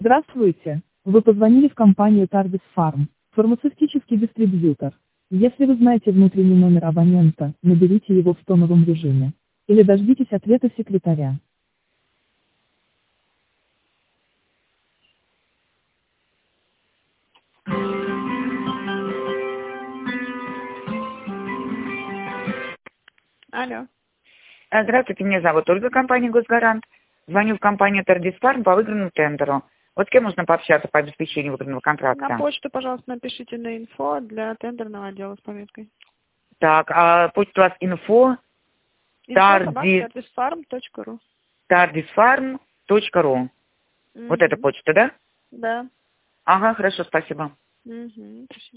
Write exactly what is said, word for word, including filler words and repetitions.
Здравствуйте. Вы позвонили в компанию Tardis Farm, фармацевтический дистрибьютор. Если вы знаете внутренний номер абонента, наберите его в тоновом режиме. Или дождитесь ответа секретаря. Алло. А, Здравствуйте, меня зовут Ольга, компания «Госгарант». Звоню в компанию Tardis Farm по выигранному тендеру. Вот с кем можно пообщаться по обеспечению выигранного контракта? На почту, пожалуйста, напишите на инфо для тендерного отдела с пометкой. Так, а почта у вас инфо Tardis farm точка ру. tardis farm точка ру. Вот эта почта, да? Да. Ага, хорошо, спасибо. Угу.